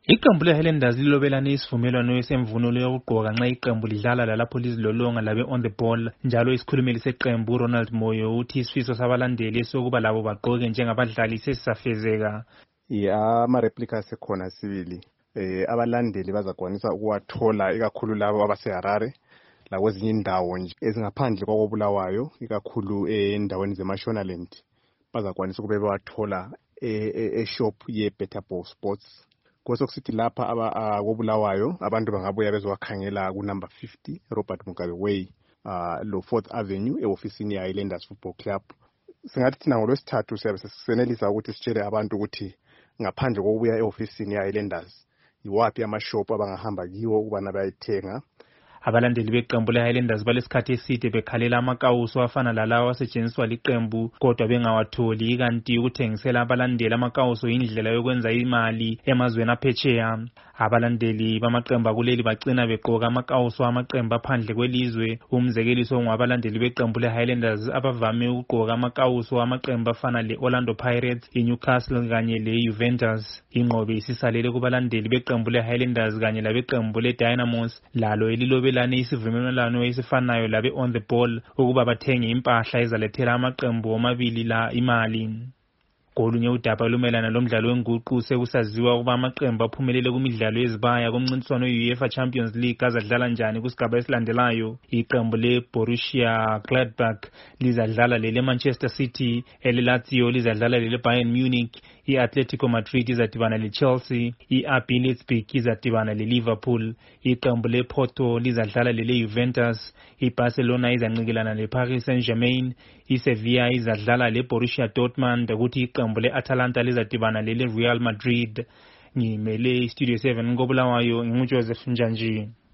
Iqembu leHighlanders lilobelane isivumelwano esemvunulo yokugqoka nxa iqembu lidlala lalapho lizilolonga labe on the ball. Njalo isikhulumeli seqembu Ronald Moyo uthi isifiso sabalandeli sokuba labo bagqoke njengabadlali sesisafezeka. Ama-replica sekhona sibili. Abalandeli bazakwanisa ukuwathola ikakhulu labo abaseHarare lakwezinye indawo nje ezingaphandle kwakoBulawayo ikakhulu endaweni zeMashonaland bazakwanisa ukube bewathola e-shop ye-Better Ball Sports. Kwesekusithi lapha koBulawayo abantu bangabuya bezowakhangela ku-number 50 Robert Mugabe Way lo 4th Avenue e-ofisini ye-Highlanders Football Club. Singathi thina ngolwesithathu siyabe sesenelisa ukuthi sitshele abantu ukuthi ngaphandle kokubuya e-ofisini ye-Highlanders yiwaphi amashop abangahamba kiwo ukubana bayithenga. Abalandeli beqembu leHighlanders balesikhathi eside bekhalela amakawuso afana lalawo asetshenziswa liqembu kodwa bengawatholi, kanti ukuthengisela abalandeli amakawuso indlela yokwenza imali emazweni aphetsheya. Abalandeli bamaqembu kuleli bagcina begqoka amakawuso amaqembu aphandle kwelizwe. Umzekeliso ngabalandeli beqembu leHighlanders abavame ukugqoka amakawuso amaqembu afana le-Orlando Pirates, iNewcastle kanye le-Juventus. Inqobe isisalele kubalandeli beqembu leHighlanders kanye labeqembu leDynamos lalo elilobelane isivumelwano esifanayo labe on the ball ukuba bathenge impahla ezalethela amaqembu omabili la imali. Kolunye udaba lumelana lomdlalo wenguqu sekusaziwa ukuba amaqembu aphumelele kumidlalo yezibaya kumncintiswano we-UEFA Champions League azadlala njani kusigaba esilandelayo. Iqembu leBorussia Gladbach lizadlala leManchester City, eleLazio lizadlala leBayern Munich, i-Atletico Madrid izadibana leChelsea, i-RB Leipzig izadibana leLiverpool, iqembu lePorto lizadlala leJuventus, iBarcelona izanqikelana leParis Saint-Germain, iSevilla izadlala leBorussia Dortmund, ukuthi iqembu leAtalanta lizadibana leReal Madrid. Ngimele iStudio 7 koBulawayo, nginguJoseph Njanji.